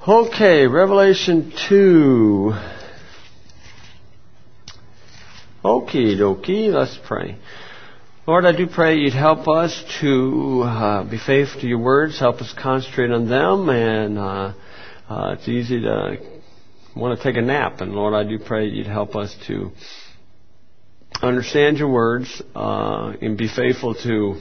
Okay, Revelation 2. Okie dokie, let's pray. Lord, I do pray you'd help us to be faithful to your words, help us concentrate on them, and it's easy to want to take a nap. And Lord, I do pray you'd help us to understand your words and be faithful to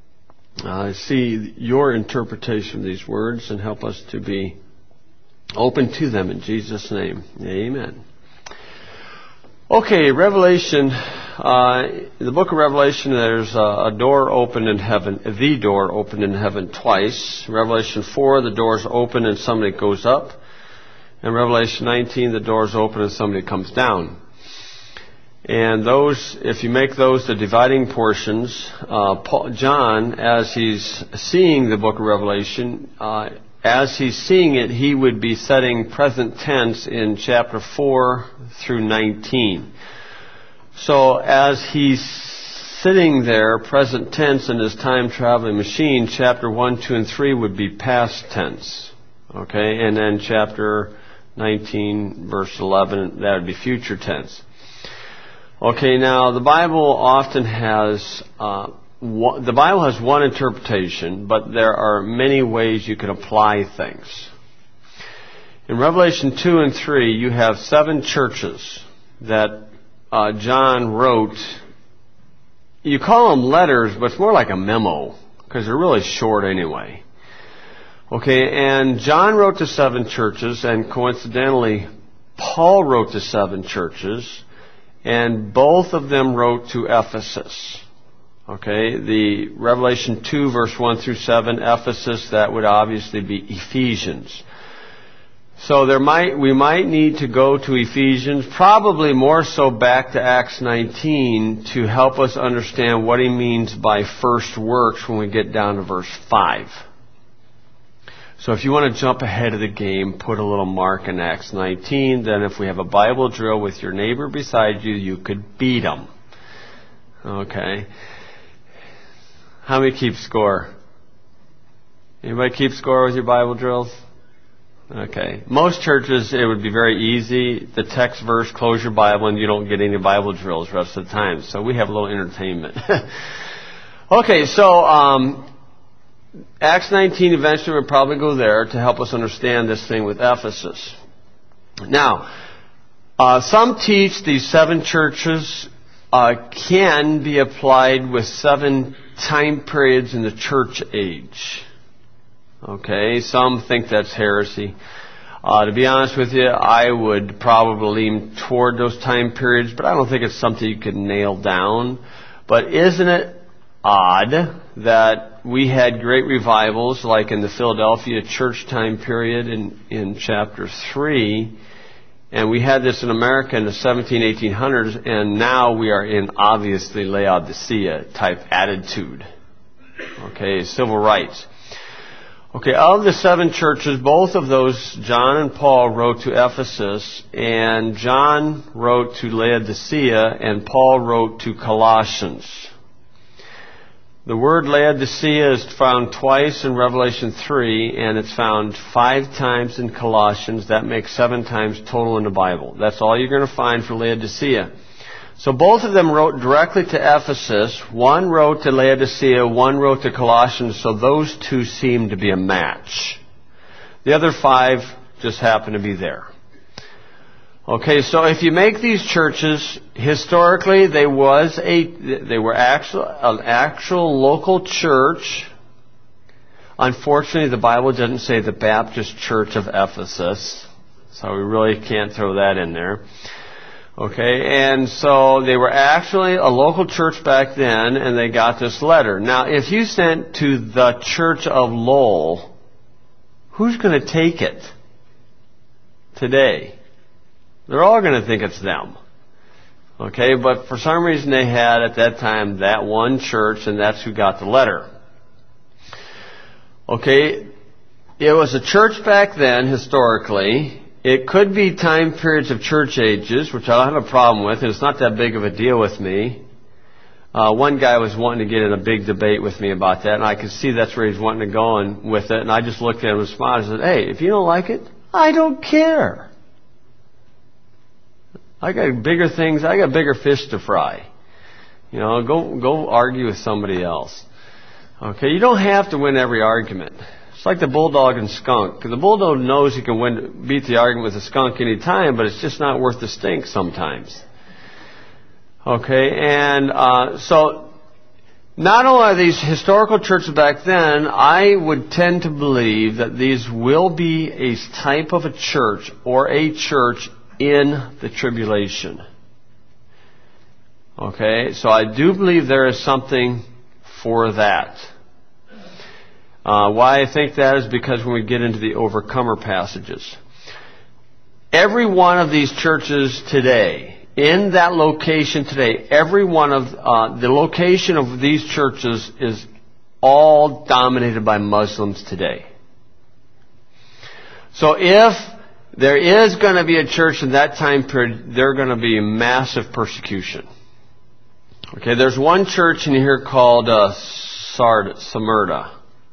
see your interpretation of these words and help us to be open to them in Jesus' name. Amen. Okay, Revelation, in the book of Revelation, there's a door opened in heaven, the door opened in heaven twice. Revelation 4, the door's open and somebody goes up. And Revelation 19, the door's open and somebody comes down. And those, if you make those the dividing portions, John, as he's seeing the book of Revelation, as he's seeing it, he would be setting present tense in chapter 4 through 19. So as he's sitting there, present tense in his time-traveling machine, chapter 1, 2, and 3 would be past tense. Okay, and then chapter 19, verse 11, that would be future tense. Okay, now the Bible often has the Bible has one interpretation, but there are many ways you can apply things. In Revelation 2 and 3, you have 7 churches that John wrote. You call them letters, but it's more like a memo, because they're really short anyway. Okay, and John wrote to 7 churches, and coincidentally, Paul wrote to 7 churches, and both of them wrote to Ephesus. Okay, the Revelation 2, verse 1 through 7, Ephesus, that would obviously be Ephesians. So we might need to go to Ephesians, probably more so back to Acts 19, to help us understand what he means by first works when we get down to verse 5. So if you want to jump ahead of the game, put a little mark in Acts 19. Then if we have a Bible drill with your neighbor beside you, you could beat them. Okay. How many keep score? Anybody keep score with your Bible drills? Okay. Most churches, it would be very easy. The text verse, close your Bible, and you don't get any Bible drills the rest of the time. So we have a little entertainment. Okay, so Acts 19 eventually will probably go there to help us understand this thing with Ephesus. Now, some teach these 7 churches can be applied with 7 time periods in the church age. Okay, some think that's heresy. To be honest with you, I would probably lean toward those time periods, but I don't think it's something you could nail down. But isn't it odd that we had great revivals like in the Philadelphia church time period in chapter 3, and we had this in America in the 1800s, and now we are in obviously Laodicea type attitude. Okay, civil rights. Okay, of the 7 churches, both of those, John and Paul wrote to Ephesus, and John wrote to Laodicea, and Paul wrote to Colossians. The word Laodicea is found twice in Revelation 3, and it's found 5 times in Colossians. That makes 7 times total in the Bible. That's all you're going to find for Laodicea. So both of them wrote directly to Ephesus. One wrote to Laodicea, one wrote to Colossians, so those 2 seem to be a match. The other 5 just happen to be there. Okay, so if you make these churches, historically they were an actual local church. Unfortunately, the Bible doesn't say the Baptist Church of Ephesus, so we really can't throw that in there. Okay, and so they were actually a local church back then, and they got this letter. Now, if you sent to the Church of Lowell, who's going to take it today? They're all going to think it's them. Okay, but for some reason they had at that time that one church, and that's who got the letter. Okay, it was a church back then, historically. It could be time periods of church ages, which I don't have a problem with, and it's not that big of a deal with me. One guy was wanting to get in a big debate with me about that, and I could see that's where he's wanting to go with it, and I just looked at him and smiled and said, hey, if you don't like it, I don't care. I got bigger things. I got bigger fish to fry. Go argue with somebody else. Okay, you don't have to win every argument. It's like the bulldog and skunk. The bulldog knows he can beat the argument with the skunk any time, but it's just not worth the stink sometimes. Okay, and so not only are these historical churches back then, I would tend to believe that these will be a type of a church or a church in the tribulation. Okay, so I do believe there is something for that. Why I think that is because when we get into the overcomer passages, every one of these churches today, in that location today, every one of the location of these churches is all dominated by Muslims today. So if there is going to be a church in that time period, there's going to be massive persecution. Okay, there's one church in here called Smyrna.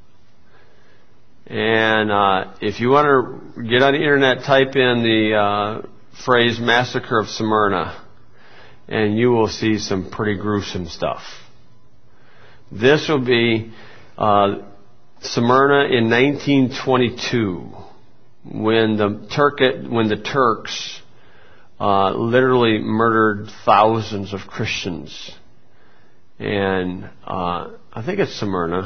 And if you want to get on the internet, type in the phrase Massacre of Smyrna, and you will see some pretty gruesome stuff. This will be Smyrna in 1922, when the Turks literally murdered thousands of Christians. And I think it's Smyrna.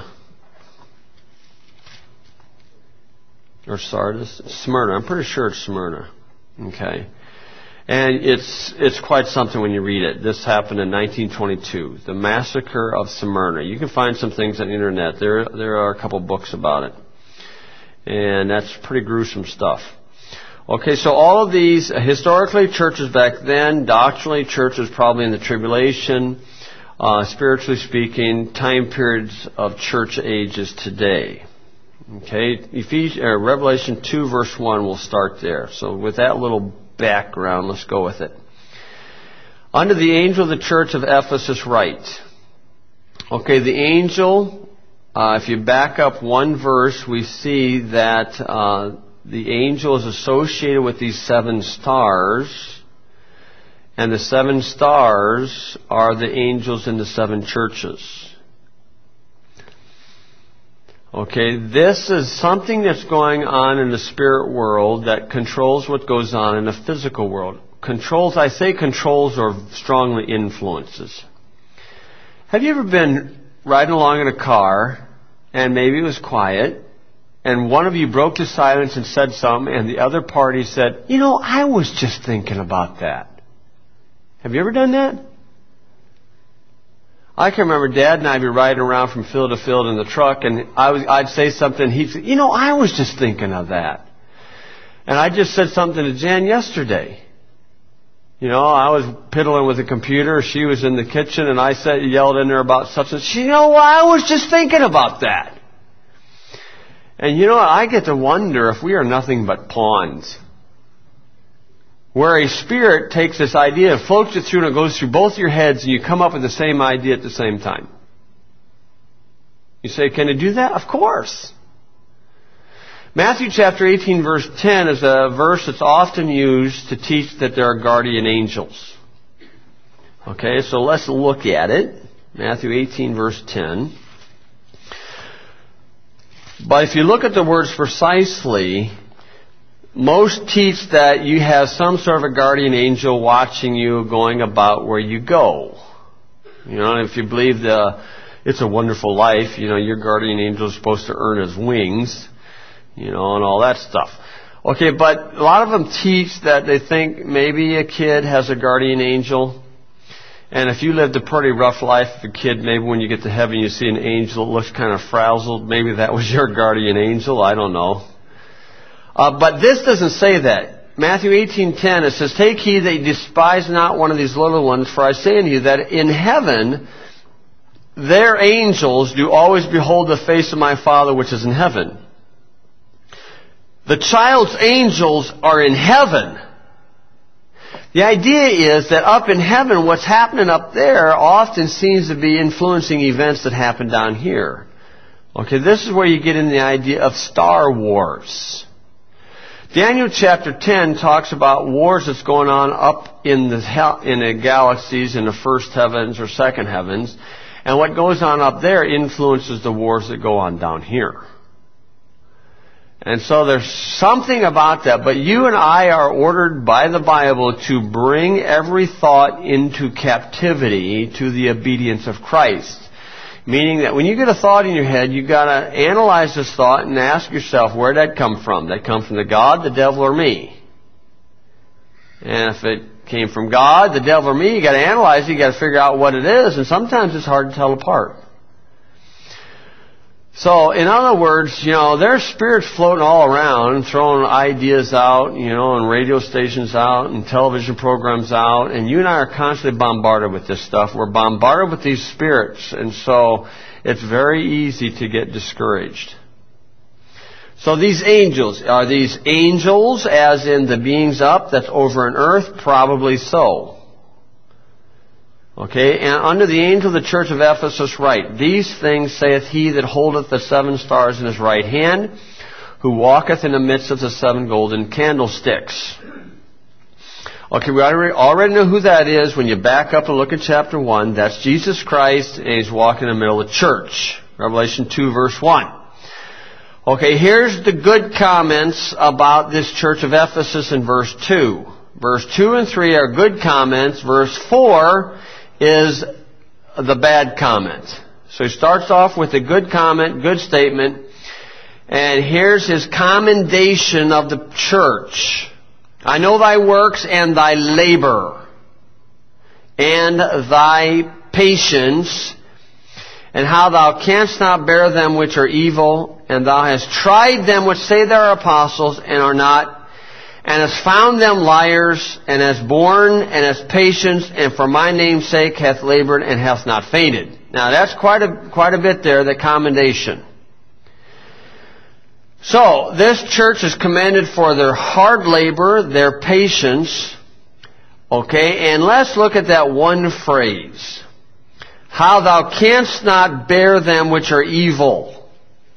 Or Sardis? Smyrna. I'm pretty sure it's Smyrna. Okay. And it's quite something when you read it. This happened in 1922. The Massacre of Smyrna. You can find some things on the internet. There are a couple books about it. And that's pretty gruesome stuff. Okay, so all of these, historically churches back then, doctrinally churches probably in the tribulation, spiritually speaking, time periods of church ages today. Okay, Revelation 2 verse 1, we'll start there. So with that little background, let's go with it. Unto the angel of the church of Ephesus write. Okay, the angel, if you back up one verse, we see that the angel is associated with these 7 stars. And the 7 stars are the angels in the 7 churches. Okay, this is something that's going on in the spirit world that controls what goes on in the physical world. I say controls or strongly influences. Have you ever been riding along in a car and maybe it was quiet and one of you broke the silence and said something and the other party said, I was just thinking about that. Have you ever done that? I can remember Dad and I'd be riding around from field to field in the truck, and I'd say something, he'd say, I was just thinking of that. And I just said something to Jan yesterday. I was piddling with the computer, she was in the kitchen, and I yelled in there about such and such. I was just thinking about that. And I get to wonder if we are nothing but pawns. Where a spirit takes this idea, floats it through, and it goes through both your heads, and you come up with the same idea at the same time. You say, can it do that? Of course. Matthew chapter 18, verse 10 is a verse that's often used to teach that there are guardian angels. Okay, so let's look at it. Matthew 18, verse 10. But if you look at the words precisely, most teach that you have some sort of a guardian angel watching you going about where you go. And if you believe It's a Wonderful Life, your guardian angel is supposed to earn his wings, and all that stuff. Okay, but a lot of them teach that they think maybe a kid has a guardian angel. And if you lived a pretty rough life as a kid, maybe when you get to heaven you see an angel that looks kind of frazzled. Maybe that was your guardian angel. I don't know. But this doesn't say that. Matthew 18:10, it says, Take heed that you despise not one of these little ones, for I say unto you that in heaven their angels do always behold the face of my Father which is in heaven. The child's angels are in heaven. The idea is that up in heaven, what's happening up there often seems to be influencing events that happen down here. Okay, this is where you get in the idea of Star Wars. Daniel chapter 10 talks about wars that's going on up in the galaxies in the first heavens or second heavens. And what goes on up there influences the wars that go on down here. And so there's something about that. But you and I are ordered by the Bible to bring every thought into captivity to the obedience of Christ. Meaning that when you get a thought in your head, you've got to analyze this thought and ask yourself, where did that come from? Did that come from the God, the devil, or me? And if it came from God, the devil, or me, you got to analyze it, you got to figure out what it is, and sometimes it's hard to tell apart. So, in other words, there's spirits floating all around, throwing ideas out, and radio stations out, and television programs out, and you and I are constantly bombarded with this stuff. We're bombarded with these spirits, and so it's very easy to get discouraged. So these angels, are these angels as in the beings up that's over in earth? Probably so. Okay, and unto the angel of the church of Ephesus write, These things saith he that holdeth the 7 stars in his right hand, who walketh in the midst of the 7 golden candlesticks. Okay, we already know who that is. When you back up and look at chapter 1, that's Jesus Christ, and he's walking in the middle of the church. Revelation 2, verse 1. Okay, here's the good comments about this church of Ephesus in verse 2. Verse 2 and 3 are good comments. Verse 4 is the bad comment. So he starts off with a good comment, good statement, and here's his commendation of the church. I know thy works and thy labor, and thy patience, and how thou canst not bear them which are evil, and thou hast tried them which say they are apostles and are not, and hast found them liars, and hast borne, and hast patience, and for my name's sake hath labored, and hath not fainted. Now that's quite a bit there, the commendation. So, this church is commended for their hard labor, their patience. Okay, and let's look at that one phrase. How thou canst not bear them which are evil.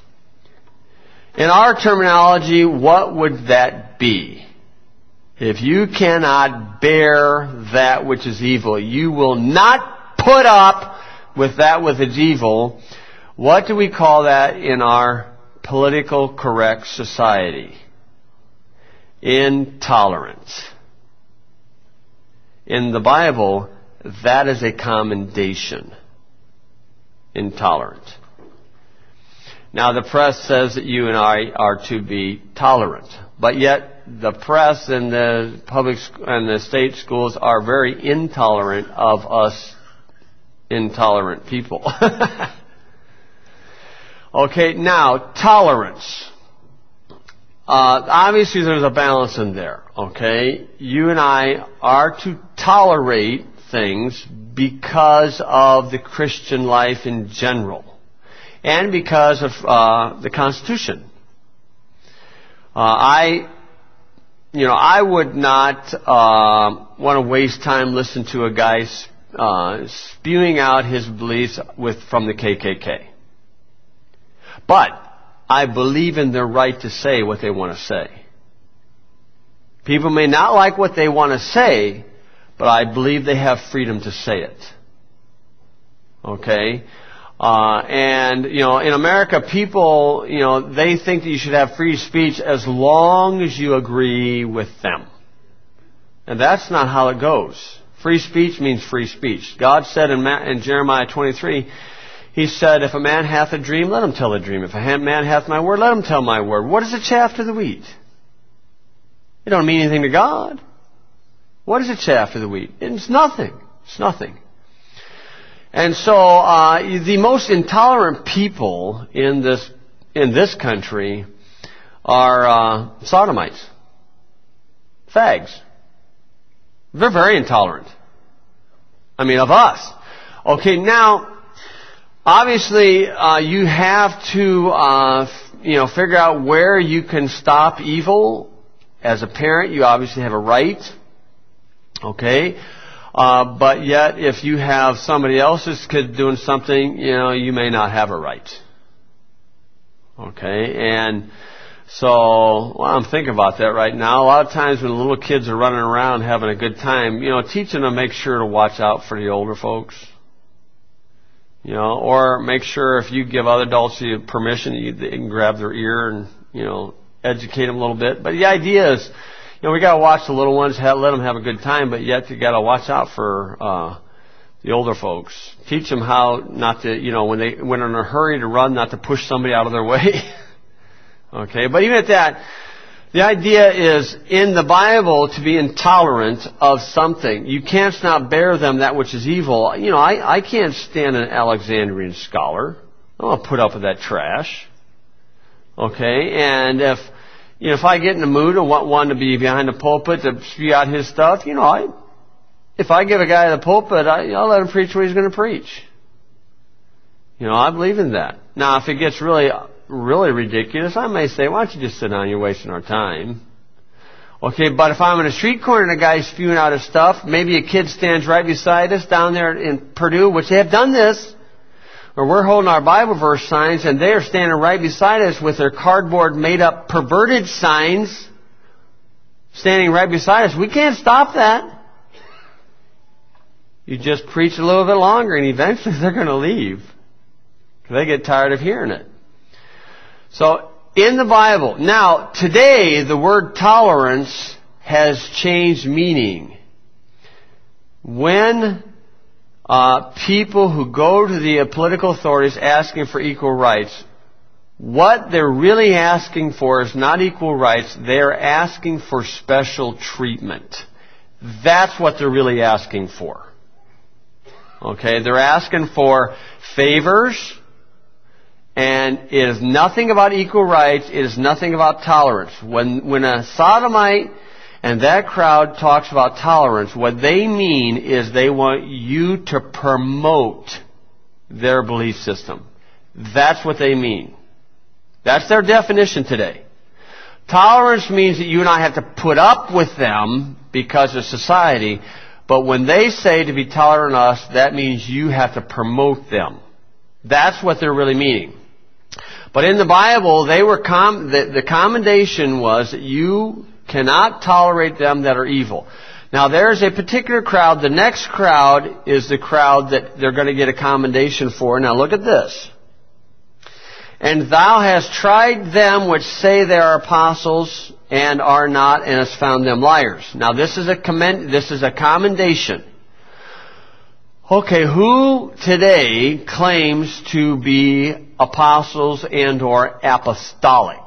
In our terminology, what would that be? If you cannot bear that which is evil, you will not put up with that which is evil. What do we call that in our political correct society? Intolerance. In the Bible, that is a commendation. Intolerant. Now the press says that you and I are to be tolerant, but yet the press and the public and the state schools are very intolerant of us intolerant people. Okay, now tolerance. Obviously there's a balance in there, okay? You and I are to tolerate things because of the Christian life in general. And because of the Constitution. I would not want to waste time listening to a guy spewing out his beliefs from the KKK. But I believe in their right to say what they want to say. People may not like what they want to say, but I believe they have freedom to say it. Okay? And in America, people, they think that you should have free speech as long as you agree with them. And that's not how it goes. Free speech means free speech. God said in Jeremiah 23, He said, if a man hath a dream, let him tell a dream. If a man hath my word, let him tell my word. What is the chaff to the wheat? It don't mean anything to God. What is the chaff to the wheat? It's nothing. It's nothing. And so, the most intolerant people in this country are sodomites, fags. They're very intolerant. I mean, of us. Okay, now, obviously, you have to, figure out where you can stop evil. As a parent, you obviously have a right. Okay. But yet, if you have somebody else's kid doing something, you may not have a right. Okay? And So, well, I'm thinking about that right now. A lot of times when the little kids are running around having a good time, teaching them, make sure to watch out for the older folks. Or make sure if you give other adults permission, they can grab their ear and, educate them a little bit. But the idea is, we gotta watch the little ones, let them have a good time, but yet you gotta watch out for, the older folks. Teach them how not to, when they're in a hurry to run, not to push somebody out of their way. Okay, but even at that, the idea is in the Bible to be intolerant of something. You can't not bear them that which is evil. I can't stand an Alexandrian scholar. I don't want to put up with that trash. Okay, and if I get in the mood and want one to be behind the pulpit to spew out his stuff, if I give a guy the pulpit, I'll let him preach what he's going to preach. I believe in that. Now, if it gets really ridiculous, I may say, why don't you just sit down, you're wasting our time. Okay, but if I'm in a street corner and a guy's spewing out his stuff, maybe a kid stands right beside us down there in Purdue, which they have done this, or we're holding our Bible verse signs and they are standing right beside us with their cardboard made up perverted signs standing right beside us. We can't stop that. You just preach a little bit longer and eventually they're going to leave. They get tired of hearing it. So, in the Bible, now, today, the word tolerance has changed meaning. When people who go to the political authorities asking for equal rights, what they're really asking for is not equal rights, they're asking for special treatment. That's what they're really asking for. Okay, they're asking for favors. And it is nothing about equal rights. It is nothing about tolerance. When a sodomite and that crowd talks about tolerance, what they mean is they want you to promote their belief system. That's what they mean. That's their definition today. Tolerance means that you and I have to put up with them because of society. But when they say to be tolerant of us, that means you have to promote them. That's what they're really meaning. But in the Bible, the commendation was that you cannot tolerate them that are evil. Now there's a particular crowd. The next crowd is the crowd that they're going to get a commendation for. Now look at this. And thou hast tried them which say they are apostles and are not, and hast found them liars. Now this is a commendation. Okay, who today claims to be apostles and or apostolic?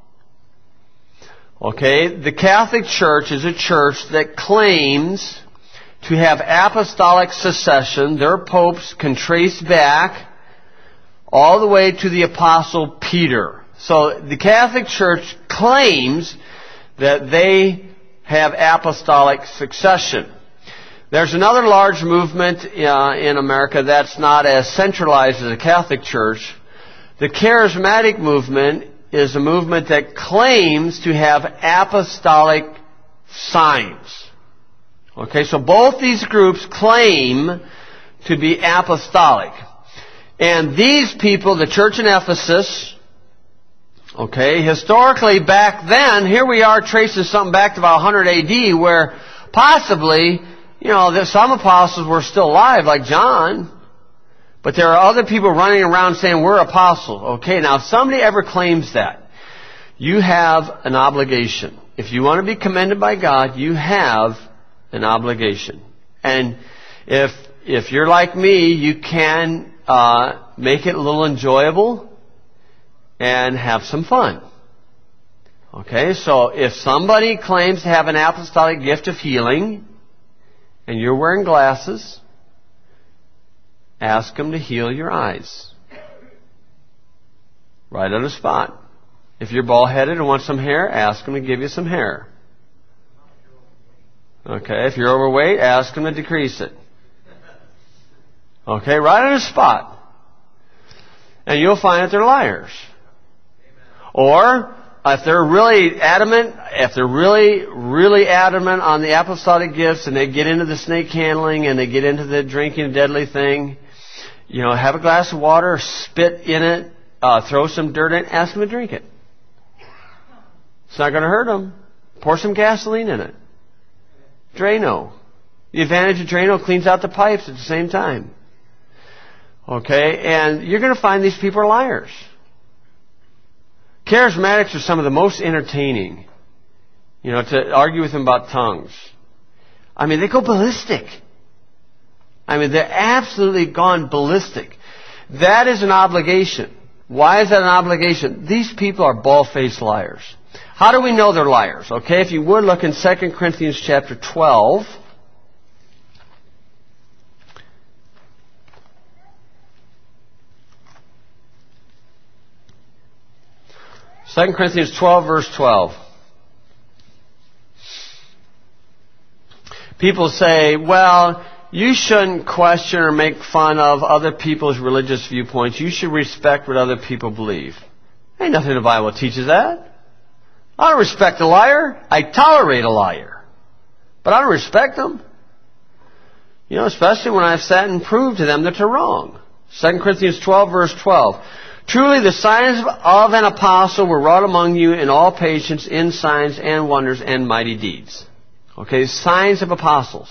Okay, the Catholic Church is a church that claims to have apostolic succession. Their popes can trace back all the way to the Apostle Peter. So the Catholic Church claims that they have apostolic succession. There's another large movement in America that's not as centralized as the Catholic Church. The charismatic movement is a movement that claims to have apostolic signs. Okay, so both these groups claim to be apostolic. And these people, the church in Ephesus, okay, historically back then, here we are tracing something back to about 100 AD where possibly, that some apostles were still alive, like John. But there are other people running around saying, we're apostles. Okay, now if somebody ever claims that, you have an obligation. If you want to be commended by God, you have an obligation. And if you're like me, you can make it a little enjoyable and have some fun. Okay, so if somebody claims to have an apostolic gift of healing, and you're wearing glasses, ask them to heal your eyes. Right on the spot. If you're bald-headed and want some hair, ask them to give you some hair. Okay, if you're overweight, ask them to decrease it. Okay, right on the spot. And you'll find that they're liars. Or, if they're really adamant, really adamant on the apostolic gifts and they get into the snake handling and they get into the drinking a deadly thing, have a glass of water, spit in it, throw some dirt in it, ask them to drink it. It's not going to hurt them. Pour some gasoline in it. Drano. The advantage of Drano cleans out the pipes at the same time. Okay? And you're going to find these people are liars. Charismatics are some of the most entertaining. To argue with them about tongues. They go ballistic. They're absolutely gone ballistic. That is an obligation. Why is that an obligation? These people are bald-faced liars. How do we know they're liars? Okay, if you would look in 2 Corinthians chapter 12. 2 Corinthians 12, verse 12. People say, well, you shouldn't question or make fun of other people's religious viewpoints. You should respect what other people believe. Ain't nothing in the Bible teaches that. I don't respect a liar. I tolerate a liar. But I don't respect them. Especially when I've sat and proved to them that they're wrong. 2 Corinthians 12, verse 12. Truly the signs of an apostle were wrought among you in all patience, in signs and wonders and mighty deeds. Okay, signs of apostles.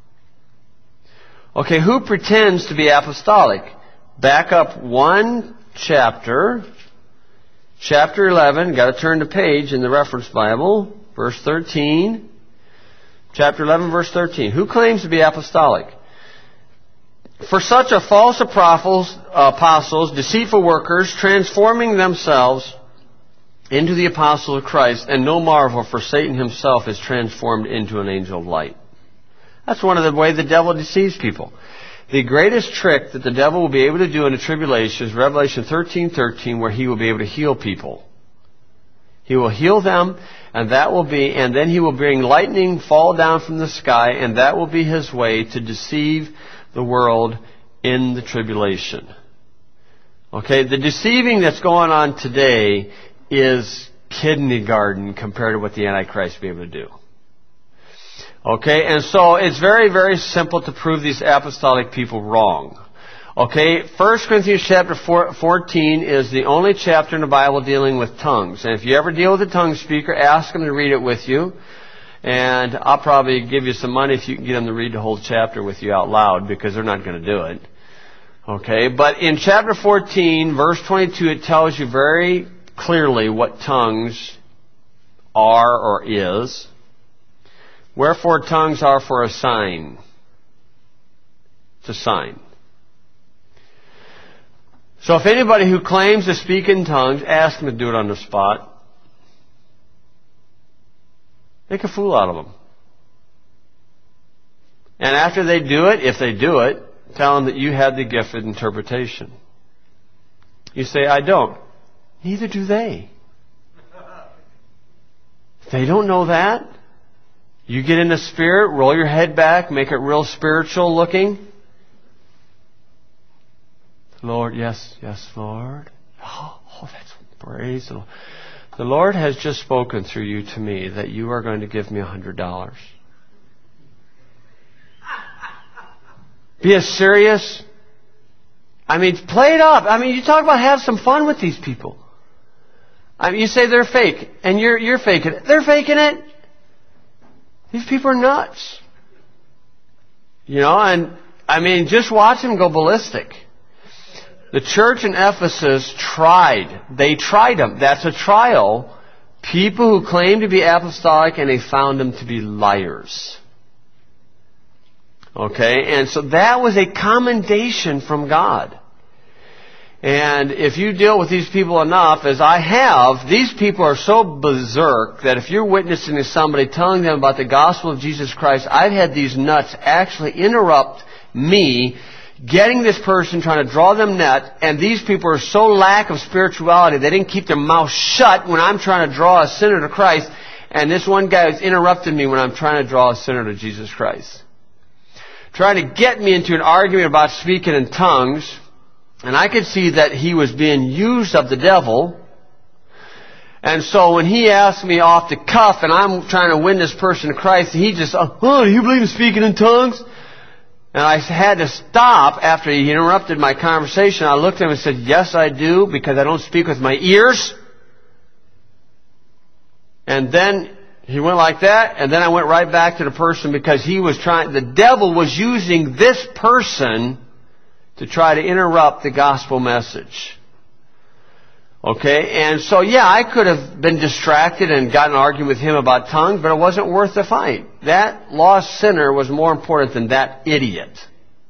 Okay, who pretends to be apostolic? Back up one chapter. Chapter 11, got to turn the page in the reference Bible. Verse 13. Chapter 11, verse 13. Who claims to be apostolic? For such are false apostles, deceitful workers, transforming themselves into the apostles of Christ, and no marvel, for Satan himself is transformed into an angel of light. That's one of the ways the devil deceives people. The greatest trick that the devil will be able to do in the tribulation is Revelation 13:13, where he will be able to heal people. He will heal them, and then he will bring lightning fall down from the sky, and that will be his way to deceive the world in the tribulation. Okay, the deceiving that's going on today is kindergarten compared to what the Antichrist will be able to do. Okay, and so it's very, very simple to prove these apostolic people wrong. Okay, 1 Corinthians chapter 14 is the only chapter in the Bible dealing with tongues. And if you ever deal with a tongue speaker, ask them to read it with you. And I'll probably give you some money if you can get them to read the whole chapter with you out loud, because they're not going to do it. Okay, but in chapter 14, verse 22, it tells you very clearly what tongues are or is. Wherefore tongues are for a sign. It's a sign. So if anybody who claims to speak in tongues, ask them to do it on the spot. Make a fool out of them. And after they do it, if they do it, tell them that you had the gift of interpretation. You say, I don't. Neither do they. If they don't know that, you get in the spirit, roll your head back, make it real spiritual looking. Lord, yes, Lord. Oh, that's praise the Lord. The Lord has just spoken through you to me that you are going to give me $100. Be as serious. Play it up. You talk about have some fun with these people. You say they're fake, and you're faking it. They're faking it. These people are nuts. Just watch them go ballistic. The church in Ephesus tried. They tried them. That's a trial. People who claim to be apostolic, and they found them to be liars. Okay? And so that was a commendation from God. And if you deal with these people enough, as I have, these people are so berserk that if you're witnessing to somebody, telling them about the gospel of Jesus Christ, I've had these nuts actually interrupt me getting this person, trying to draw them net, and these people are so lack of spirituality, they didn't keep their mouth shut when I'm trying to draw a sinner to Christ, and this one guy has interrupted me when I'm trying to draw a sinner to Jesus Christ. Trying to get me into an argument about speaking in tongues, and I could see that he was being used of the devil. And so when he asked me off the cuff, and I'm trying to win this person to Christ, he just, do you believe in speaking in tongues? And I had to stop after he interrupted my conversation. I looked at him and said, yes, I do, because I don't speak with my ears. And then he went like that, and then I went right back to the person because the devil was using this person to try to interrupt the gospel message. Okay, and so I could have been distracted and gotten an argument with him about tongues, but it wasn't worth the fight. That lost sinner was more important than that idiot.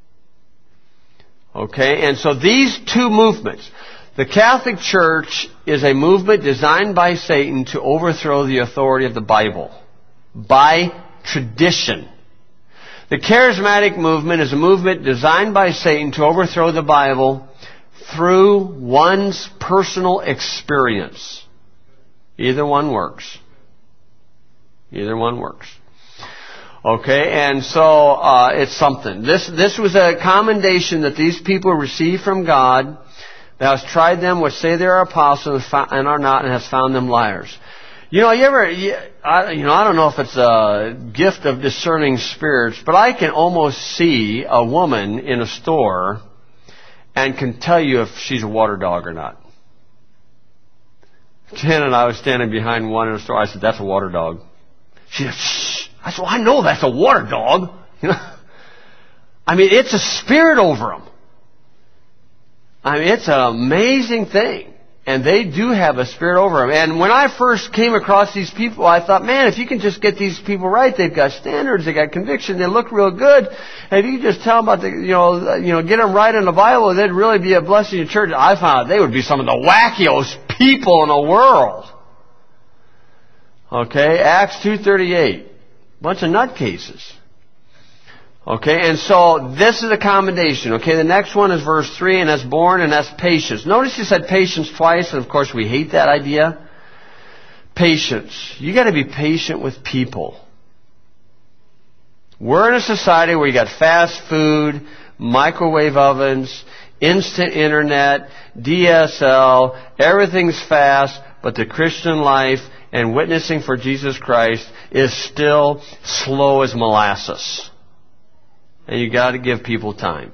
Okay, and so these two movements. The Catholic Church is a movement designed by Satan to overthrow the authority of the Bible by tradition. The Charismatic movement is a movement designed by Satan to overthrow the Bible through one's personal experience. Either one works. Either one works. Okay, and so it's something. This was a commendation that these people received from God. Thou hast tried them which say they are apostles and are not, and hast found them liars. I don't know if it's a gift of discerning spirits, but I can almost see a woman in a store and can tell you if she's a water dog or not. Jen and I was standing behind one in a store. I said, "That's a water dog." She said, "Shh." I said, "Well, I know that's a water dog." I mean, it's a spirit over them. I mean, it's an amazing thing. And they do have a spirit over them. And when I first came across these people, I thought, man, if you can just get these people right, they've got standards, they got conviction, they look real good. And if you can just tell them about get them right in the Bible, they'd really be a blessing to church. I found out they would be some of the wackiest people in the world. Okay, Acts 2:38. Bunch of nutcases. Okay, and so this is a commendation. Okay, the next one is verse 3, and that's born, and that's patience. Notice he said patience twice, and of course we hate that idea. Patience. You got to be patient with people. We're in a society where you got fast food, microwave ovens, instant internet, DSL, everything's fast, but the Christian life and witnessing for Jesus Christ is still slow as molasses. And you got to give people time.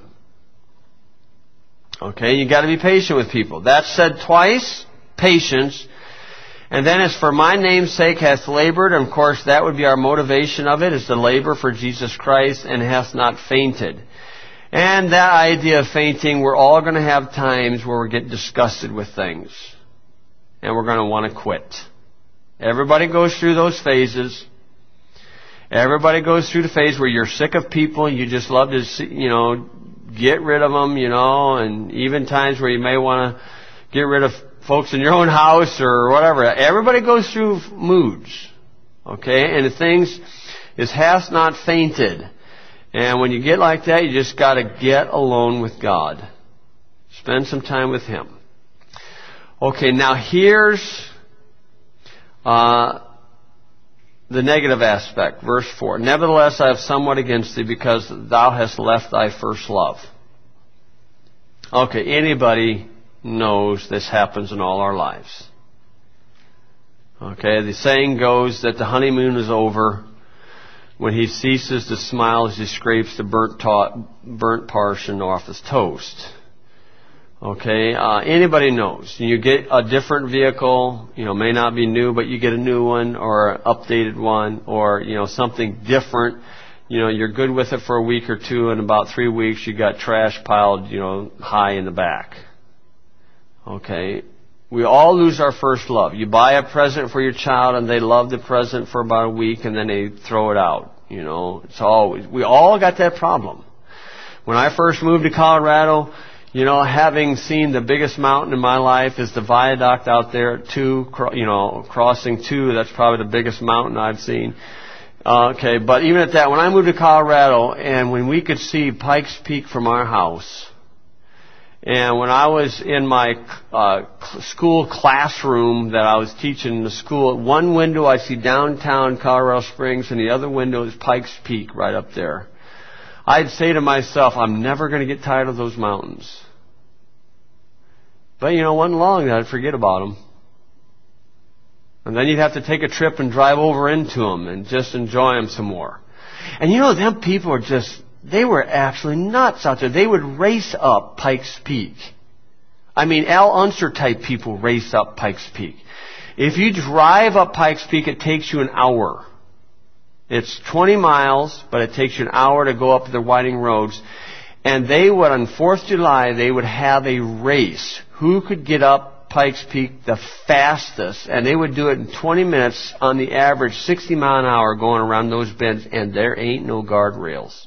Okay, you got to be patient with people. That's said twice, patience. And then as for my name's sake hath labored, and of course that would be our motivation of it, is to labor for Jesus Christ, and hath not fainted. And that idea of fainting, we're all going to have times where we get disgusted with things. And we're going to want to quit. Everybody goes through those phases. Everybody goes through the phase where you're sick of people and you just love to see, get rid of them, and even times where you may want to get rid of folks in your own house or whatever. Everybody goes through moods. Okay? And the things is hath not fainted. And when you get like that, you just got to get alone with God. Spend some time with Him. Okay, now here's the negative aspect, verse 4. Nevertheless, I have somewhat against thee, because thou hast left thy first love. Okay, anybody knows this happens in all our lives. Okay, the saying goes that the honeymoon is over when he ceases to smile as he scrapes the burnt portion off his toast. Okay, anybody knows. You get a different vehicle, may not be new, but you get a new one or an updated one or, something different. You're good with it for a week or two, and about 3 weeks you got trash piled, high in the back. Okay, we all lose our first love. You buy a present for your child and they love the present for about a week and then they throw it out. We all got that problem. When I first moved to Colorado, having seen the biggest mountain in my life is the viaduct out there at 2, crossing 2, that's probably the biggest mountain I've seen. Okay, but even at that, when I moved to Colorado, and when we could see Pikes Peak from our house, and when I was in my school classroom that I was teaching in the school, at one window I see downtown Colorado Springs, and the other window is Pikes Peak right up there. I'd say to myself, I'm never going to get tired of those mountains. But, it wasn't long that I'd forget about them. And then you'd have to take a trip and drive over into them and just enjoy them some more. And them people are they were actually nuts out there. They would race up Pikes Peak. I mean, Al Unser type people race up Pikes Peak. If you drive up Pikes Peak, it takes you an hour. It's 20 miles, but it takes you an hour to go up the winding roads. And they would, on 4th of July, they would have a race. Who could get up Pikes Peak the fastest? And they would do it in 20 minutes on the average, 60 mile an hour going around those bends, and there ain't no guardrails.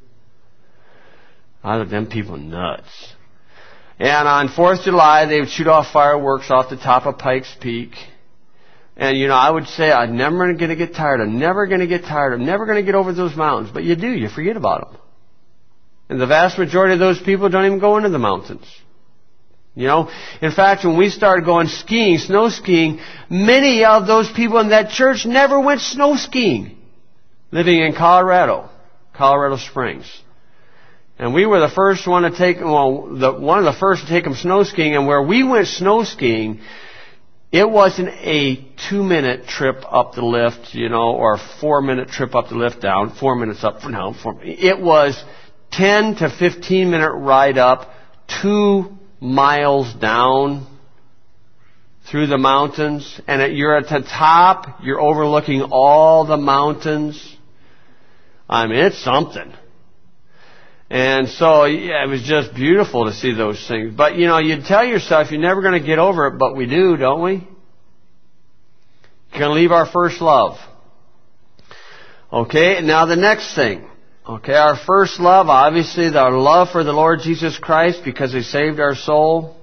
Them people nuts. And on 4th of July, they would shoot off fireworks off the top of Pikes Peak. And, I would say, I'm never going to get tired. I'm never going to get tired. I'm never going to get over those mountains. But you do. You forget about them. And the vast majority of those people don't even go into the mountains. In fact, when we started going skiing, snow skiing, many of those people in that church never went snow skiing, living in Colorado Springs. And we were the first one to take, one of the first to take them snow skiing. And where we went snow skiing, it wasn't a 2-minute trip up the lift, or a 4-minute trip up the lift down, 4 minutes up for now. It was 10 to 15 minute ride up, 2 miles down through the mountains. And you're at the top, you're overlooking all the mountains. It's something. And so, it was just beautiful to see those things. But, you'd tell yourself you're never going to get over it, but we do, don't we? You're going to leave our first love. Okay, now the next thing. Okay, our first love, obviously, our love for the Lord Jesus Christ because He saved our soul.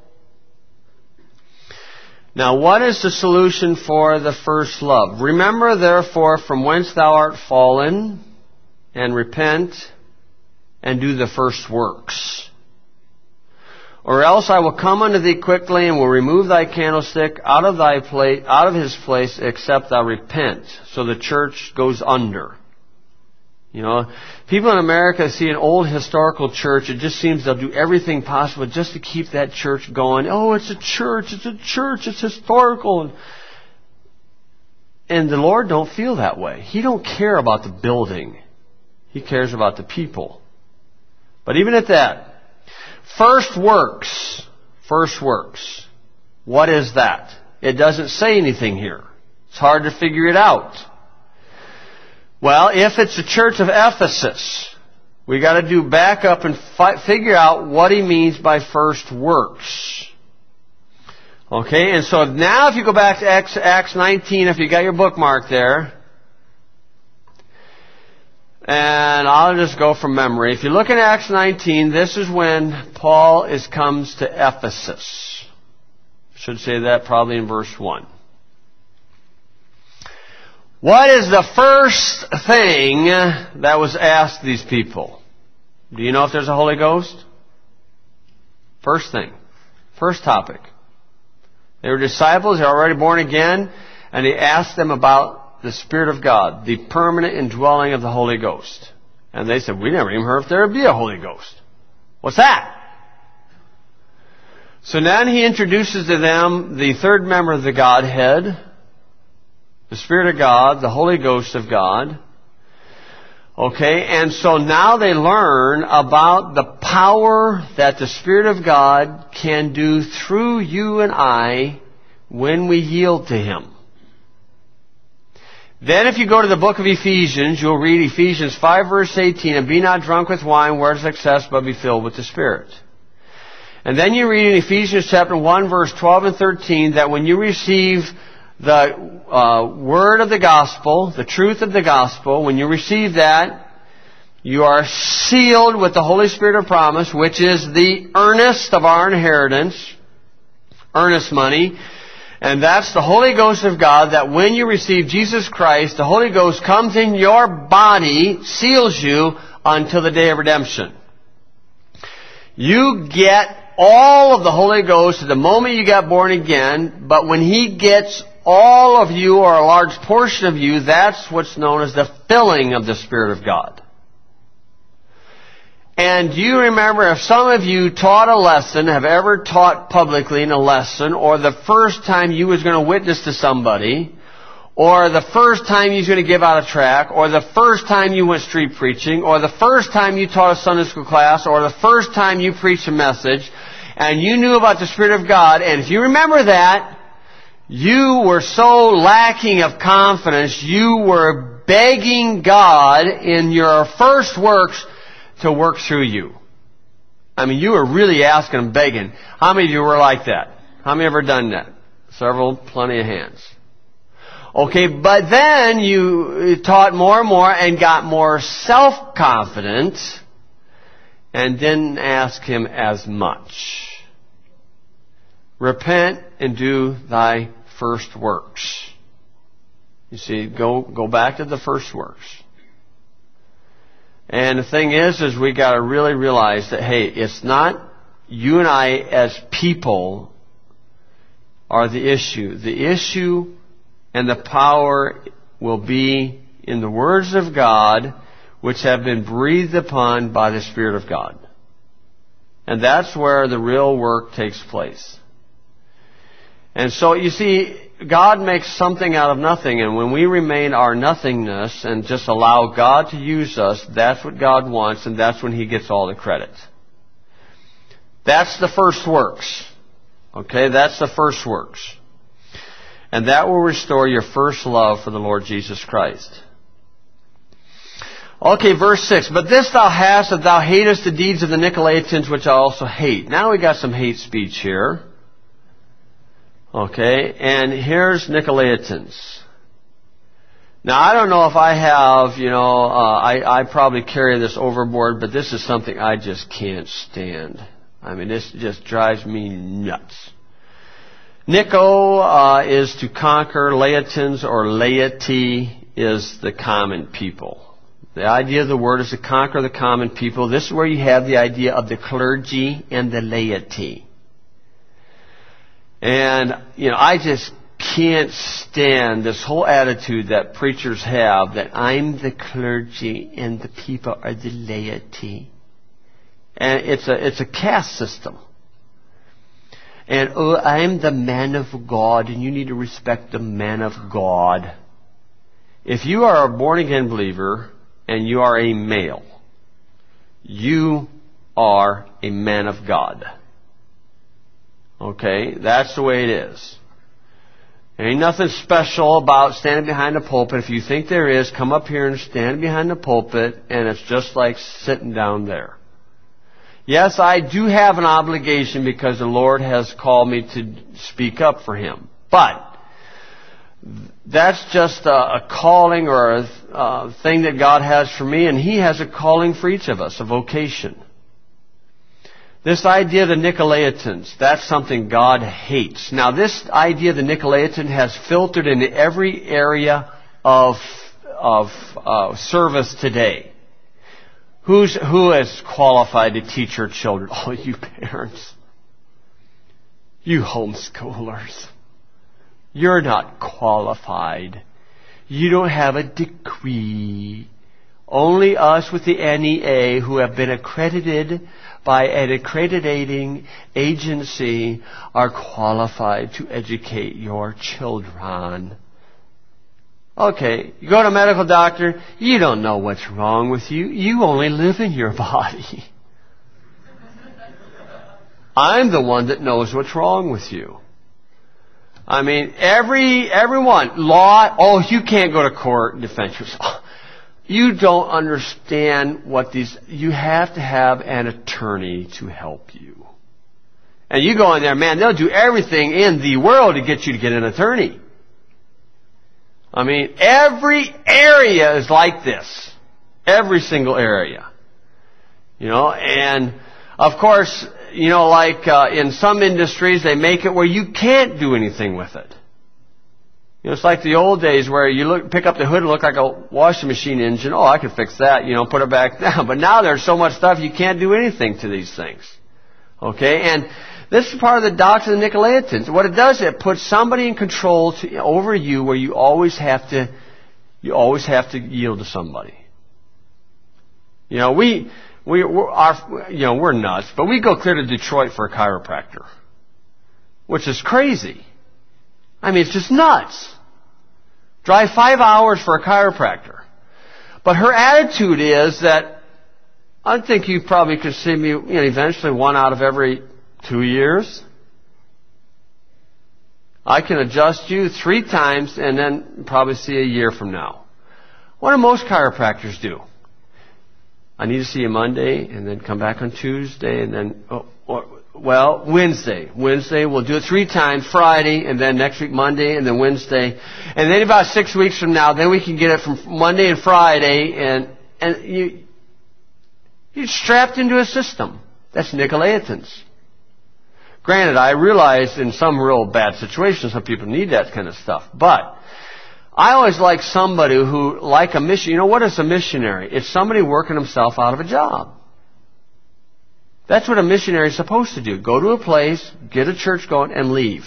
Now, what is the solution for the first love? Remember, therefore, from whence thou art fallen, and repent, and do the first works. Or else I will come unto thee quickly, and will remove thy candlestick out of his place, except thou repent. So the church goes under. People in America see an old historical church. It just seems they'll do everything possible just to keep that church going. Oh, it's a church, it's historical. And the Lord don't feel that way. He don't care about the building. He cares about the people. But even at that, first works. What is that? It doesn't say anything here. It's hard to figure it out. Well, if it's the church of Ephesus, we got to do back up and figure out what he means by first works. Okay, and so now if you go back to Acts 19, if you got your bookmark there, and I'll just go from memory. If you look at Acts 19, this is when Paul comes to Ephesus. Should say that probably in verse 1. What is the first thing that was asked these people? Do you know if there's a Holy Ghost? First thing. First topic. They were disciples, they were already born again, and he asked them about the Spirit of God, the permanent indwelling of the Holy Ghost. And they said, we never even heard if there would be a Holy Ghost. What's that? So then he introduces to them the third member of the Godhead, the Spirit of God, the Holy Ghost of God. Okay, and so now they learn about the power that the Spirit of God can do through you and I when we yield to Him. Then if you go to the book of Ephesians, you'll read Ephesians 5 verse 18, and be not drunk with wine where is excess, but be filled with the Spirit. And then you read in Ephesians chapter 1 verse 12 and 13 that when you receive the word of the gospel, the truth of the gospel, when you receive that, you are sealed with the Holy Spirit of promise, which is the earnest of our inheritance, earnest money. And that's the Holy Ghost of God, that when you receive Jesus Christ, the Holy Ghost comes in your body, seals you until the day of redemption. You get all of the Holy Ghost at the moment you got born again, but when He gets all of you, or a large portion of you, that's what's known as the filling of the Spirit of God. And do you remember, if some of you taught a lesson, have ever taught publicly in a lesson, or the first time you was going to witness to somebody, or the first time you was going to give out a tract, or the first time you went street preaching, or the first time you taught a Sunday school class, or the first time you preached a message, and you knew about the Spirit of God, and if you remember that, You were so lacking of confidence, you were begging God in your first works to work through you. I mean, you were really asking and begging. How many of you were like that? How many ever done that? Several, plenty of hands. Okay, but then you taught more and more and got more self-confident and didn't ask Him as much. Repent and do thy first works. You see, go back to the first works. And the thing is we got to really realize that, hey, it's not you and I as people are the issue. The issue and the power will be in the words of God, which have been breathed upon by the Spirit of God. And that's where the real work takes place. And so, you see, God makes something out of nothing, and when we remain our nothingness and just allow God to use us, that's what God wants, and that's when He gets all the credit. That's the first works. Okay, that's the first works. And that will restore your first love for the Lord Jesus Christ. Okay, verse 6. But this thou hast, that thou hatest the deeds of the Nicolaitans, which I also hate. Now we got some hate speech here. Okay, and here's Nicolaitans. Now, I don't know if I have, I probably carry this overboard, but this is something I just can't stand. I mean, this just drives me nuts. Nico is to conquer, Laitans or laity is the common people. The idea of the word is to conquer the common people. This is where you have the idea of the clergy and the laity. And, I just can't stand this whole attitude that preachers have that I'm the clergy and the people are the laity. And it's a caste system. And, I'm the man of God and you need to respect the man of God. If you are a born-again believer and you are a male, you are a man of God. Okay, that's the way it is. There ain't nothing special about standing behind the pulpit. If you think there is, come up here and stand behind the pulpit, and it's just like sitting down there. Yes, I do have an obligation because the Lord has called me to speak up for Him. But that's just a calling or a thing that God has for me, and He has a calling for each of us, a vocation. This idea of the Nicolaitans, that's something God hates. Now, this idea of the Nicolaitan has filtered into every area of service today. Who is qualified to teach your children? Oh, you parents. You homeschoolers. You're not qualified. You don't have a degree. Only us with the NEA who have been accredited by an accrediting agency are qualified to educate your children. Okay, you go to a medical doctor, you don't know what's wrong with you. You only live in your body. I'm the one that knows what's wrong with you. I mean, everyone, law, oh, you can't go to court and defend yourself. You don't understand you have to have an attorney to help you. And you go in there, man, they'll do everything in the world to get you to get an attorney. I mean, every area is like this. Every single area. And of course, like in some industries, they make it where you can't do anything with it. It's like the old days where you pick up the hood and look like a washing machine engine. Oh, I could fix that, put it back down. But now there's so much stuff you can't do anything to these things. Okay? And this is part of the doctrine of the Nicolaitans. What it does, it puts somebody in control over you where you always have to yield to somebody. We're nuts, but we go clear to Detroit for a chiropractor. Which is crazy. I mean, it's just nuts. Drive 5 hours for a chiropractor. But her attitude is that I think you probably could see me eventually one out of every 2 years. I can adjust you 3 times and then probably see a year from now. What do most chiropractors do? I need to see you Monday and then come back on Tuesday and then, Wednesday. Wednesday, we'll do it 3 times, Friday, and then next week Monday, and then Wednesday. And then about 6 weeks from now, then we can get it from Monday and Friday, and you're strapped into a system. That's Nicolaitans. Granted, I realize in some real bad situations, some people need that kind of stuff. But I always like somebody who, like a mission, what is a missionary? It's somebody working himself out of a job. That's what a missionary is supposed to do. Go to a place, get a church going, and leave.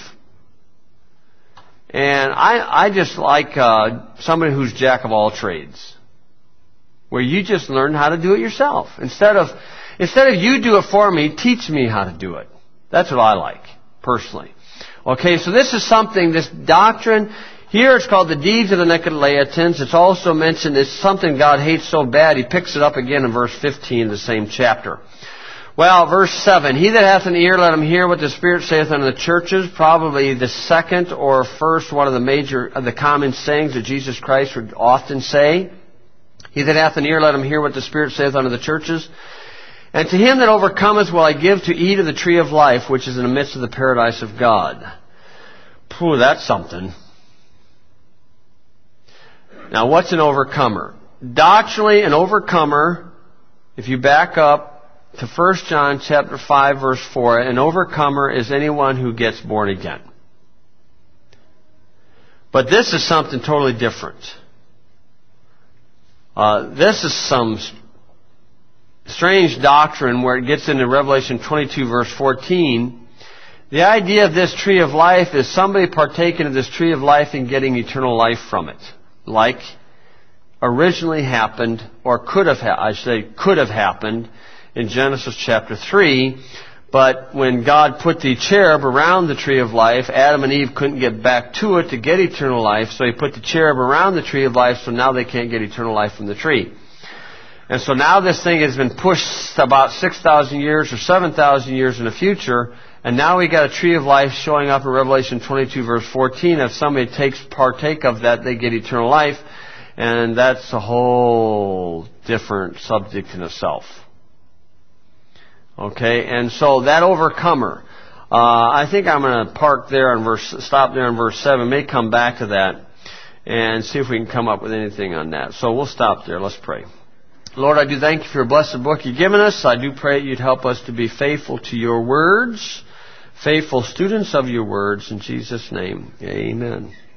And I just like somebody who's jack of all trades. Where you just learn how to do it yourself. Instead of you do it for me, teach me how to do it. That's what I like, personally. Okay, so this is something, this doctrine, here it's called the deeds of the Nicolaitans. It's also mentioned as something God hates so bad, he picks it up again in verse 15 of the same chapter. Well, verse 7, he that hath an ear, let him hear what the Spirit saith unto the churches. Probably the second or first one of the common sayings that Jesus Christ would often say. He that hath an ear, let him hear what the Spirit saith unto the churches. And to him that overcometh will I give to eat of the tree of life, which is in the midst of the paradise of God. Pooh, that's something. Now, what's an overcomer? Doctrinally, an overcomer, if you back up to 1 John chapter 5, verse 4, an overcomer is anyone who gets born again. But this is something totally different. This is some strange doctrine where it gets into Revelation 22 verse 14. The idea of this tree of life is somebody partaking of this tree of life and getting eternal life from it. Like originally happened, or could have happened in Genesis chapter 3. But when God put the cherub around the tree of life, Adam and Eve couldn't get back to it to get eternal life, so he put the cherub around the tree of life, so now they can't get eternal life from the tree. And so now this thing has been pushed about 6,000 years or 7,000 years in the future, and now we got a tree of life showing up in Revelation 22 verse 14. If somebody partake of that, they get eternal life, and that's a whole different subject in itself. Okay, and so that overcomer, I think I'm going to stop there in verse 7, may come back to that, and see if we can come up with anything on that. So we'll stop there. Let's pray. Lord, I do thank you for your blessed book you've given us. I do pray you'd help us to be faithful to your words, faithful students of your words. In Jesus' name, amen.